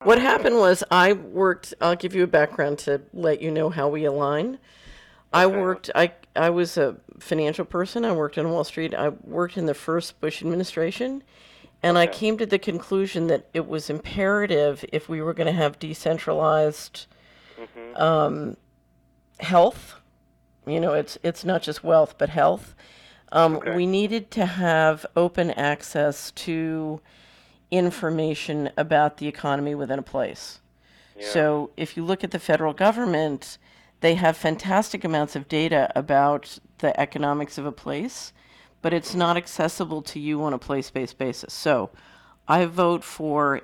What happened was I'll give you a background to let you know how we align. Okay. I was a financial person. I worked on Wall Street. I worked in the first Bush administration. And I Okay. came to the conclusion that it was imperative if we were going to have decentralized Mhm. health, it's not just wealth, but health. Okay. We needed to have open access to information about the economy within a place. Yeah. So if you look at the federal government, they have fantastic amounts of data about the economics of a place, but it's Mhm. not accessible to you on a place-based basis. So I vote for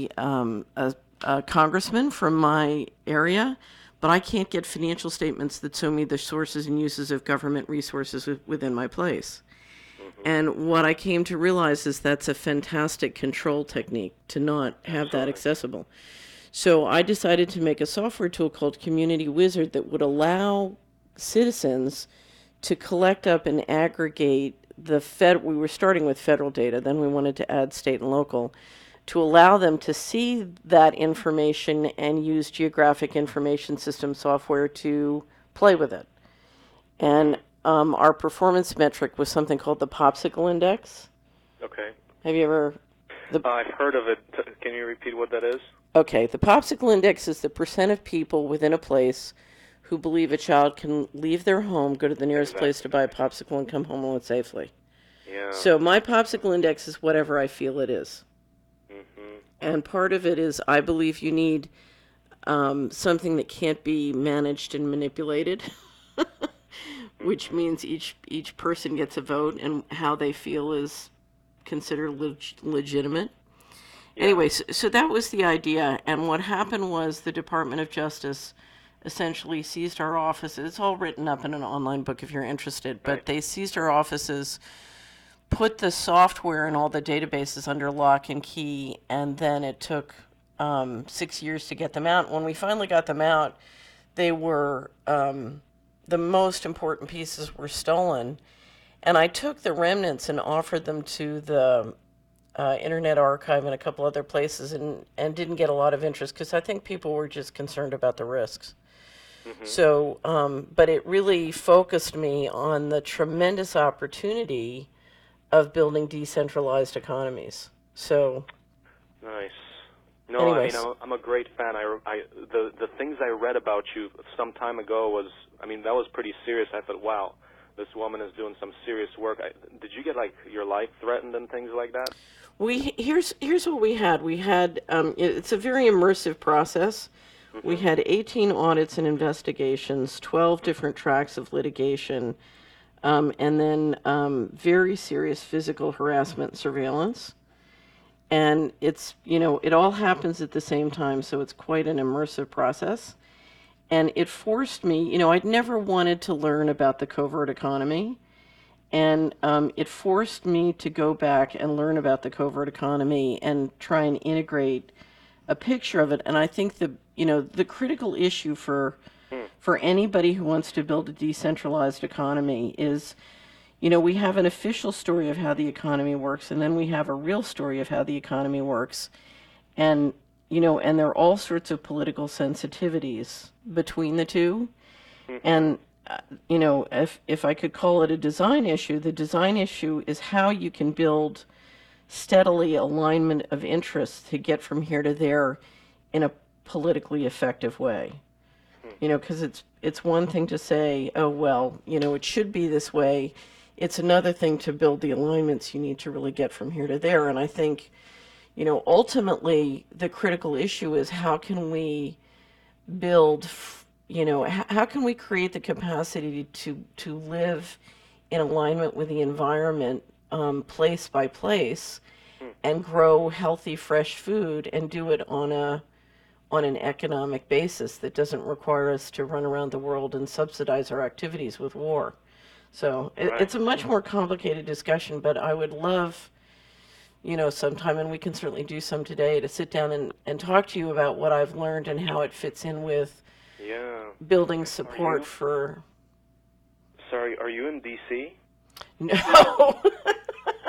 a congressman from my area, but I can't get financial statements that show me the sources and uses of government resources within my place. Mhm. And what I came to realize is that's a fantastic control technique to not have that Absolutely. accessible. So I decided to make a software tool called Community Wizard that would allow citizens to collect up and aggregate we were starting with federal data, then we wanted to add state and local, to allow them to see that information and use geographic information system software to play with it. And Mhm. our performance metric was something called the Popsicle Index. Okay. Have you ever the I've heard of it. Can you repeat what that is? Okay, the Popsicle Index is the percent of people within a place who believe a child can leave their home, go to the nearest place Exactly. to buy a popsicle, and come home alone safely. Yeah. So my Popsicle Index is whatever I feel it is. Mhm. And part of it is I believe you need something that can't be managed and manipulated, which Mhm. means each person gets a vote, and how they feel is considered legitimate. Yeah. Anyway, so that was the idea. And what happened was the Department of Justice essentially seized our offices. It's all written up in an online book if you're interested, but Right. they seized our offices, put the software and all the databases under lock and key, and then it took 6 years to get them out. When we finally got them out, they were the most important pieces were stolen. And I took the remnants and offered them to the Internet Archive and a couple other places, and didn't get a lot of interest because I think people were just concerned about the risks. Mhm. So, but it really focused me on the tremendous opportunity of building decentralized economies. So, Nice. No, I mean, anyways, I'm a great fan. The things I read about you some time ago was, I mean, that was pretty serious. I thought, wow, this woman is doing some serious work. Did you get like your life threatened and things like that? here's what we had. We had it's a very immersive process. We Mhm. had 18 audits and investigations, 12 different tracks of litigation, and then very serious physical harassment and surveillance. And it all happens at the same time, so it's quite an immersive process. And it forced me, I'd never wanted to learn about the covert economy. And it forced me to go back and learn about the covert economy and try and integrate a picture of it. And I think the critical issue Hmm. for anybody who wants to build a decentralized economy is, we have an official story of how the economy works, and then we have a real story of how the economy works. And, and there are all sorts of political sensitivities between the two. Mhm. And, if I could call it a design issue, the design issue is how you can build steadily alignment of interests to get from here to there in a politically effective way. Hmm. Because it's one thing to say, oh well, it should be this way. It's another thing to build the alignments you need to really get from here to there. And I think, ultimately the critical issue is how can we build, how can we create the capacity to live in alignment with the environment, place by place, Hmm. and grow healthy, fresh food and do it on an economic basis that doesn't require us to run around the world and subsidize our activities with war. So Right. it's a much more complicated discussion, but I would love, sometime, and we can certainly do some today, to sit down and talk to you about what I've learned and how it fits in with Yeah. building Are support you for. sorry? Are you in DC? No.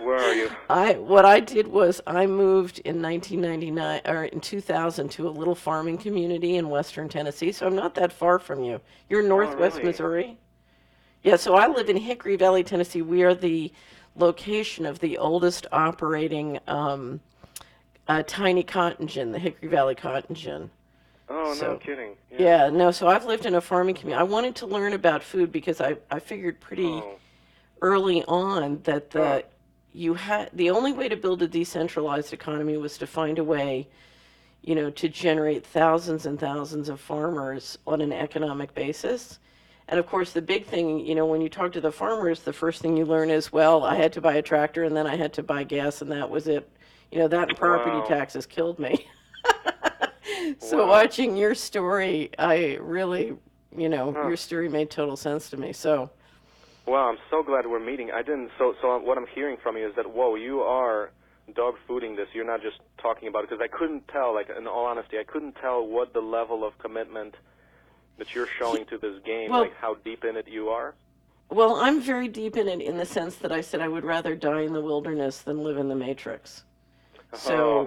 Where are you? What I did was I moved in 1999 or in 2000 to a little farming community in western Tennessee, so I'm not that far from you. You're in Oh, northwest really? Missouri? Yeah, so I live in Hickory Valley, Tennessee. We are the location of the oldest operating tiny cotton gin, the Hickory Valley Cotton Gin. Oh, no So, kidding. Yeah. yeah, no, so I've lived in a farming community. I wanted to learn about food because I figured pretty Oh. early on that Huh. the only way to build a decentralized economy was to find a way, to generate thousands and thousands of farmers on an economic basis. And of course, the big thing, when you talk to the farmers, the first thing you learn is, well, I had to buy a tractor and then I had to buy gas and that was it. That and property Wow. taxes killed me. So Wow. watching your story, I really, Huh. your story made total sense to me. So, Wow, I'm so glad we're meeting. I didn't. So what I'm hearing from you is that whoa, you are dog fooding this. You're not just talking about it because I couldn't tell. Like in all honesty, I couldn't tell what the level of commitment that you're showing to this game. well, Like how deep in it you are. well, I'm very deep in it in the sense that I said I would rather die in the wilderness than live in the Matrix. Oh. So,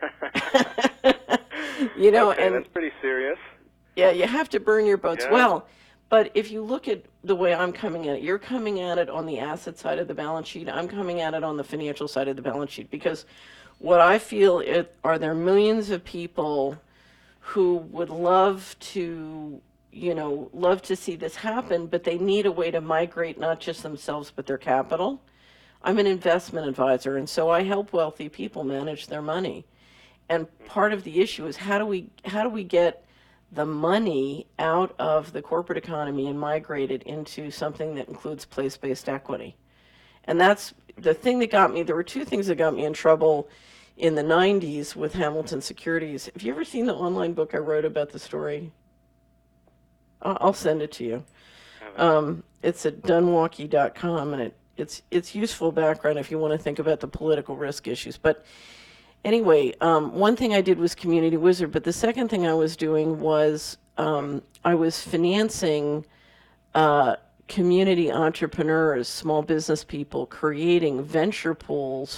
Okay, and that's pretty serious. yeah, you have to burn your boats. Yeah. Well, but if you look at the way I'm coming at it, you're coming at it on the asset side of the balance sheet. I'm coming at it on the financial side of the balance sheet because what I feel are there millions of people who would love to, love to see this happen, but they need a way to migrate not just themselves but their capital. I'm an investment advisor, and so I help wealthy people manage their money. And part of the issue is how do we get the money out of the corporate economy and migrate it into something that includes place-based equity? And that's the thing that got me. There were two things that got me in trouble in the 90s with Hamilton Securities. Have you ever seen the online book I wrote about the story? I'll send it to you. It's at dunwalkie.com, and it's useful background if you want to think about the political risk issues. But anyway, one thing I did was Community Wizard, but the second thing I was doing was I was financing community entrepreneurs, small business people, creating venture pools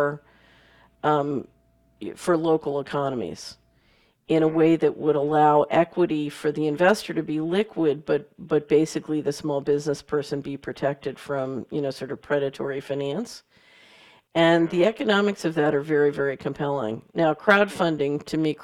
for local economies in a way that would allow equity for the investor to be liquid, but basically the small business person be protected from, sort of predatory finance. And the economics of that are very, very compelling. Now, crowdfunding, to me,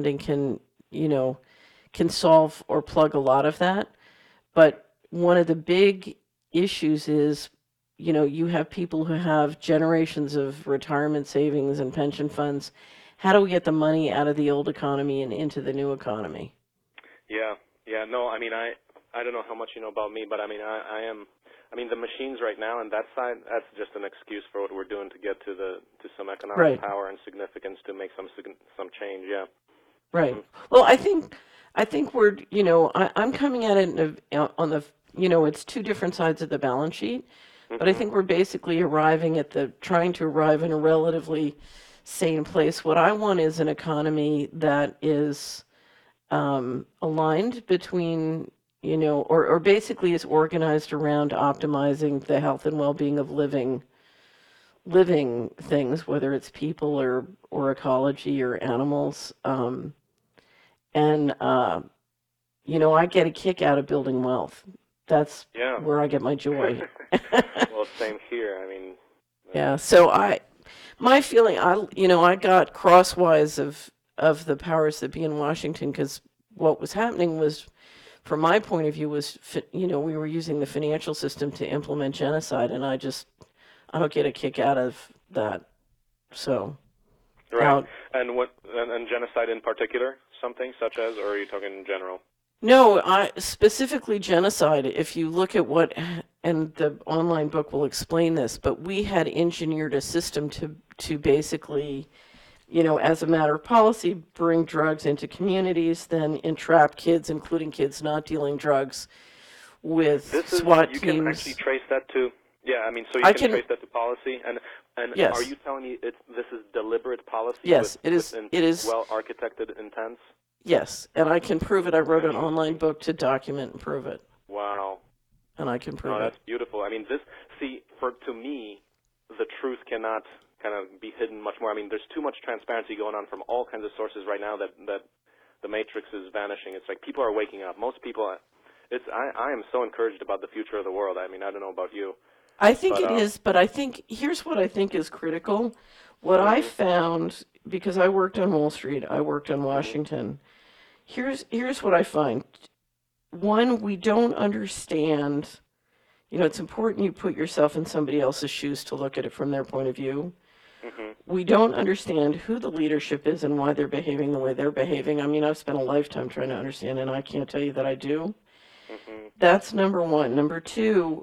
can solve or plug a lot of that. But one of the big issues is, you have people who have generations of retirement savings and pension funds. How do we get the money out of the old economy and into the new economy? Yeah. Yeah. No, I mean, I don't know how much you know about me, but I mean, I am. I mean, the machines right now and that side, that's just an excuse for what we're doing to get to some economic Right. power and significance to make some change. Yeah. Right. Well, I think we're, I'm coming at it on the, it's two different sides of the balance sheet, but I think we're basically trying to arrive in a relatively sane place. What I want is an economy that is aligned between, or basically is organized around optimizing the health and well-being of living things, whether it's people or ecology or animals. And I get a kick out of building wealth. That's Yeah. where I get my joy. Well, same here. I mean. Yeah. So my feeling, I got crosswise of the powers that be in Washington because what was happening was, from my point of view, was we were using the financial system to implement genocide, and I don't get a kick out of that. So. Right. And what and genocide in particular, something such as, or are you talking in general? No, specifically genocide. If you look at and the online book will explain this, but we had engineered a system to basically, as a matter of policy, bring drugs into communities, then entrap kids, including kids not dealing drugs, with SWAT you teams. can actually trace that to. Yeah, I mean, so you I can trace that to policy, and Yes. Are you telling me this is deliberate policy? Yes, it is. It is well architected intents. Yes, and I can prove it. I wrote an online book to document and prove it. Wow. And I can prove Oh, it. that's beautiful. I mean, to me, the truth cannot kind of be hidden much more. I mean, there's too much transparency going on from all kinds of sources right now that the matrix is vanishing. It's like people are waking up. Most people, I am so encouraged about the future of the world. I mean, I don't know about you. I think But it is, but I think here's what I think is critical. What I found, because I worked on Wall Street, I worked on Washington. Here's what I find. One, we don't understand. It's important you put yourself in somebody else's shoes to look at it from their point of view. We don't understand who the leadership is and why they're behaving the way they're behaving. I mean, I've spent a lifetime trying to understand, and I can't tell you that I do. That's number one. Number two,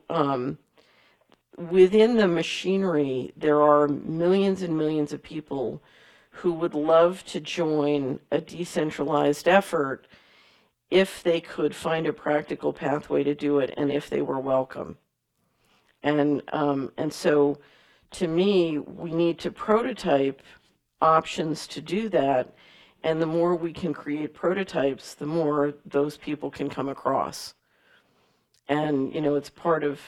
within the machinery, there are millions and millions of people who would love to join a decentralized effort if they could find a practical pathway to do it and if they were welcome. And so, to me, we need to prototype options to do that. And the more we can create prototypes, the more those people can come across. And, it's part of,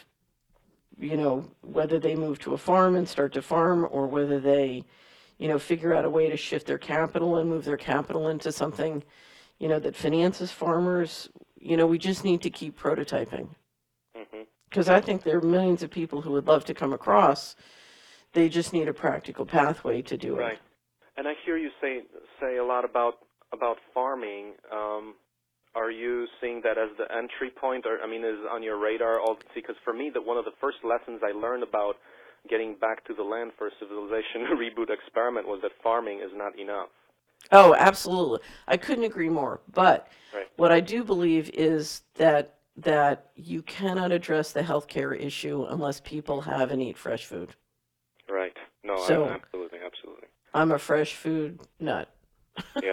whether they move to a farm and start to farm, or whether they, figure out a way to shift their capital and move their capital into something, that finances farmers. We just need to keep prototyping. Because I think there are millions of people who would love to come across. They just need a practical pathway to do it. Right. And I hear you say a lot about farming. Are you seeing that as the entry point, or is on your radar? Because for me, one of the first lessons I learned about getting back to the land for a civilization reboot experiment was that farming is not enough. Oh, absolutely. I couldn't agree more. But Right. what I do believe is that you cannot address the healthcare issue unless people have and eat fresh food. Right. No, So- absolutely. I'm a fresh food nut. Yeah.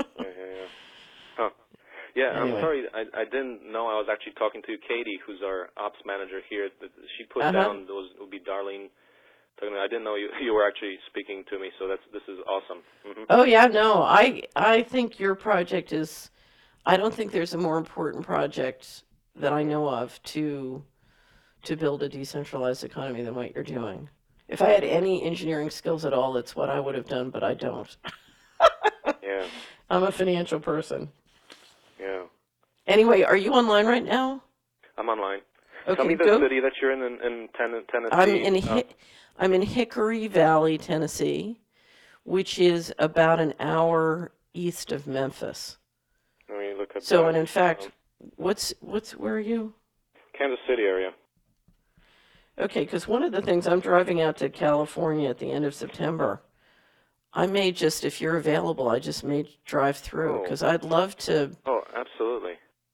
Huh. Yeah, Anyway. I'm sorry. I didn't know I was actually talking to Katie, who's our ops manager here. She put Uh-huh. down those would be Darlene. I didn't know you were actually speaking to me, so this is awesome. Oh yeah, no, I think your project is. I don't think there's a more important project that I know of to build a decentralized economy than what you're doing. If I had any engineering skills at all, it's what I would have done, but I don't. Yeah. I'm a financial person. Yeah. Anyway, are you online right now? I'm online. Okay, Tell me the city that you're in Tennessee. I'm in Hickory Valley, Tennessee, which is about an hour east of Memphis. Let me look at So, that. and in fact, where are you? Kansas City area. Okay, because one of the things, I'm driving out to California at the end of September. I may just, if you're available, I just may drive through, because I'd love to Oh, absolutely.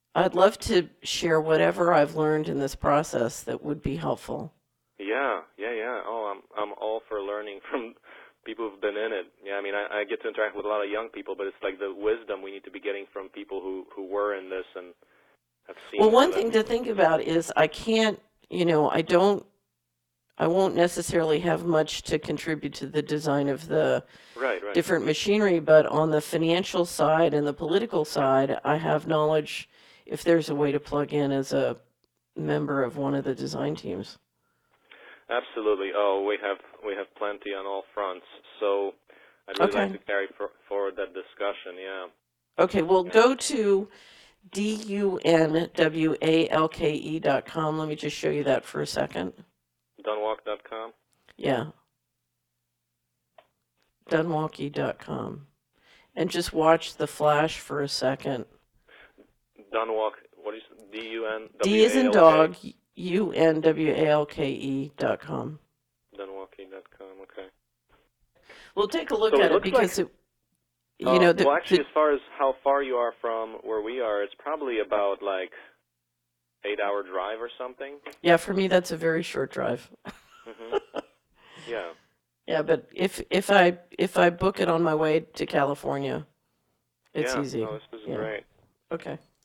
share whatever I've learned in this process that would be helpful. Yeah. Oh, I'm all for learning from people who've been in it. Yeah, I get to interact with a lot of young people, but it's like the wisdom we need to be getting from people who were in this and have seen. Well, one how that- thing to think about is I can't, I won't necessarily have much to contribute to the design of the Right. different machinery, but on the financial side and the political side, I have knowledge if there's a way to plug in as a member of one of the design teams. Absolutely. Oh, we have plenty on all fronts. So I'd really like to carry forward that discussion. Yeah. Okay, well, go to DUNWALKE.com. Let me just show you that for a second. Dunwalk.com. Yeah. Dunwalke.com. And just watch the flash for a second. Dunwalk. What is D-U-N? D is in dog, UNWALKE.com. Dunwalke.com. Okay. We'll take a look So at it it because looks it, well, actually, as far as how far you are from where we are, it's probably about like 8-hour drive or something. yeah, for me that's a very short drive. Yeah. Yeah, but if I book it on my way to California, it's easy. No, this is Yeah. great. Okay.